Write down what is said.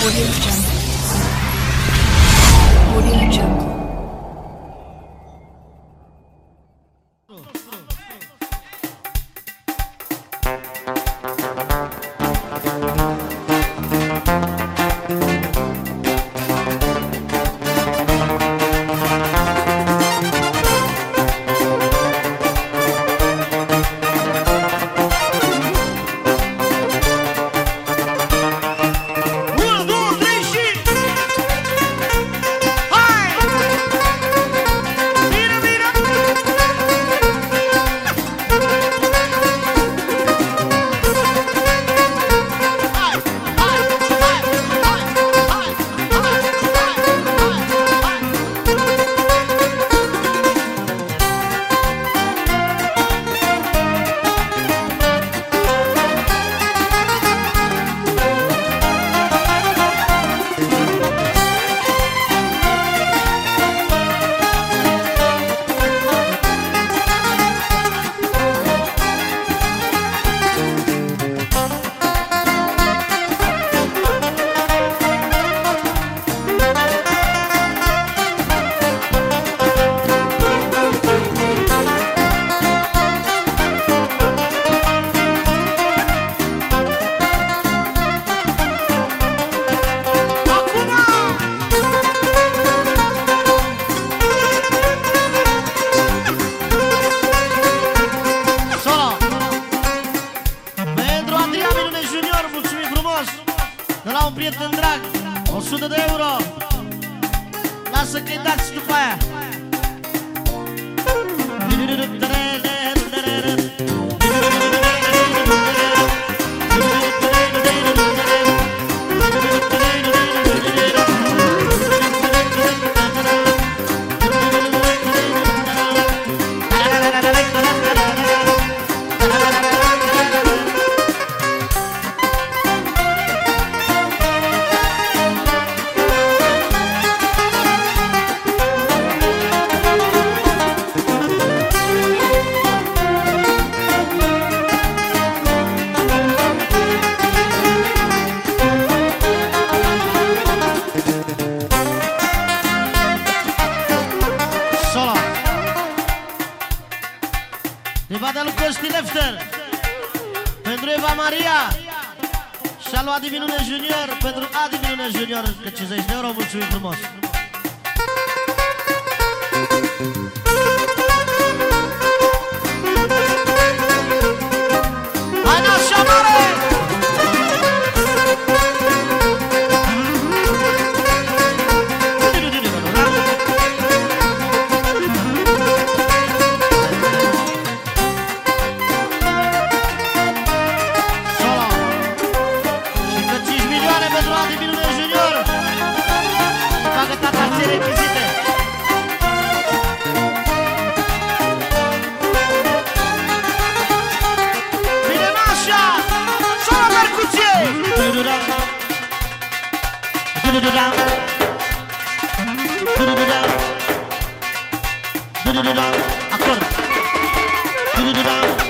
Audio Jungle. Audio Jungle. De la un prieten drag, 100 de euro. Lasă că-i dați după aia. De partea lui Costi Lefter, pentru Eva Maria și-a luat Divinune Junior, pentru Adi Divinune Junior, că 50 de euro, mulțumim frumos. Hai nașa mare! Requisite. Bine nașa! Sola percuție! Acord.